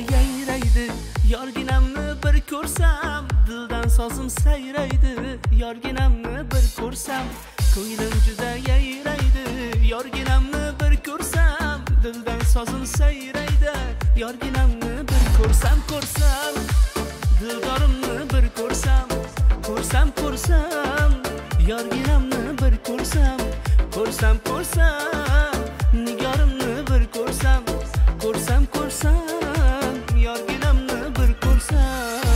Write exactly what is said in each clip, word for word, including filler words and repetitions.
yayraydi, yorginamni bir ko'rsam, dildan sozim sayraydi, yorginamni bir ko'rsam, ko'nglim juda yayraydi, yorginamni bir ko'rsam, dildan sozim sayraydi, yorginamni bir ko'rsam, ko'rsam, dildorimni bir ko'rsam, ko'rsam, ko'rsam, yorginamni bir ko'rsam, ko'rsam, ko'rsam, nigorimni bir ko'rsam, ko'rsam, ko'rsam, yorginamni bir ko'rsam.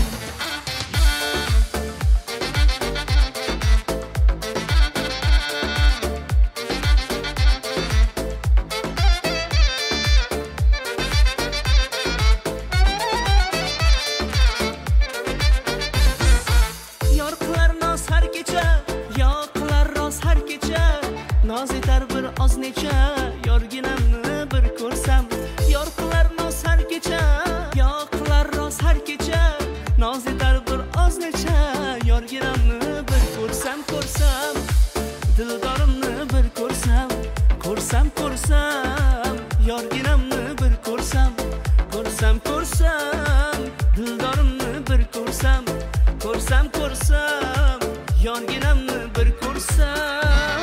Yorqilar noz har kecha, yoqilar roz har kecha, noz etar bir oz necha, yorginamni bir ko'rsam. Yorqilar noz har kecha, yoqilar roz har kecha, noz etar bir oz necha, yorginamni bir ko'rsam, ko'rsam, dildorimni bir ko'rsam, ko'rsam, ko'rsam, yorginamni bir ko'rsam, ko'rsam, ko'rsam, dildorimni bir ko'rsam, ko'rsam, ko'rsam, yorginamni bir ko'rsam.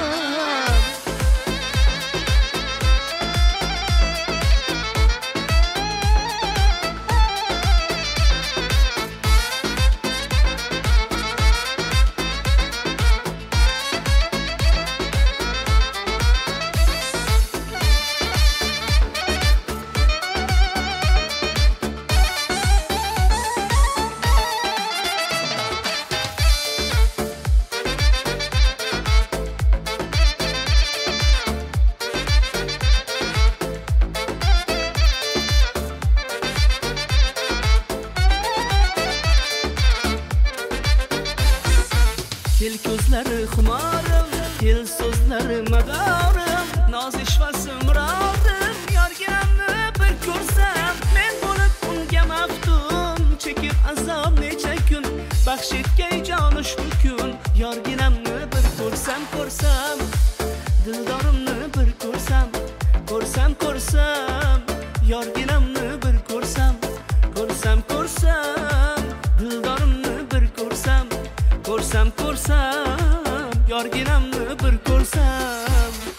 Kel ko'zlari xumorim, kel so'zlari madorim, noz ishvasi murodim, yorginamni bir ko'rsam, men bo'lib unga maftun, chekib azob necha kun, baxsh etgay jon ushbu kun, yorginamni bir ko'rsam, ko'rsam, dildorimni bir ko'rsam, ko'rsam, ko'rsam, yorginamni bir ko'rsam, ko'rsam, ko'rsam, dildorimni bir ko'rsam, ko'rsam, ko'rsam, yorginamni bir ko'rsam.